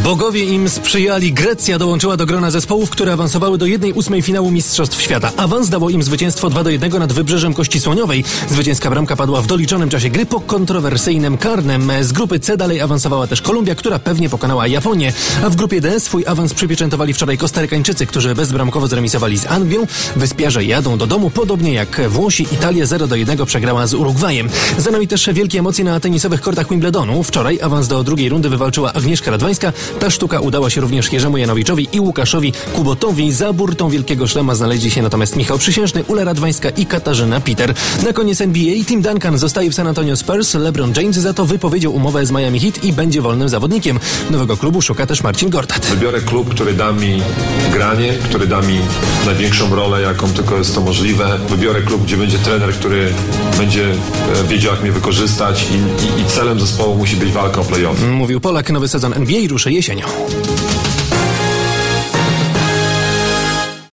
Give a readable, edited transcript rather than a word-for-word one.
Bogowie im sprzyjali. Grecja dołączyła do grona zespołów, które awansowały do 1/8 finału Mistrzostw Świata. Awans dało im zwycięstwo 2-1 nad Wybrzeżem Kości Słoniowej. Zwycięska bramka padła w doliczonym czasie gry po kontrowersyjnym karnym. Z grupy C dalej awansowała też Kolumbia, która pewnie pokonała Japonię. A w grupie D swój awans przypieczętowali wczoraj Kostarykańczycy, którzy bezbramkowo zremisowali z Anglią. Wyspiarze jadą do domu, podobnie jak Włosi. Italia 0-1 przegrała z Urugwajem. Za nami też wielkie emocje na tenisowych kortach Wimbledonu. Wczoraj awans do drugiej rundy wywalczyła Agnieszka Radwańska. Ta sztuka udała się również Jerzemu Janowiczowi i Łukaszowi Kubotowi. Za burtą wielkiego szlema znaleźli się natomiast Michał Przysiężny, Ula Radwańska i Katarzyna Peter. Na koniec NBA Tim Duncan zostaje w San Antonio Spurs. LeBron James za to wypowiedział umowę z Miami Heat i będzie wolnym zawodnikiem. Nowego klubu szuka też Marcin Gortat. Wybiorę klub, który da mi granie, który da mi największą rolę, jaką tylko jest to możliwe. Wybiorę klub, gdzie będzie trener, który będzie wiedział, jak mnie wykorzystać i celem zespołu musi być walka o play-off. Mówił Polak. Nowy sezon NBA ruszy jesienią.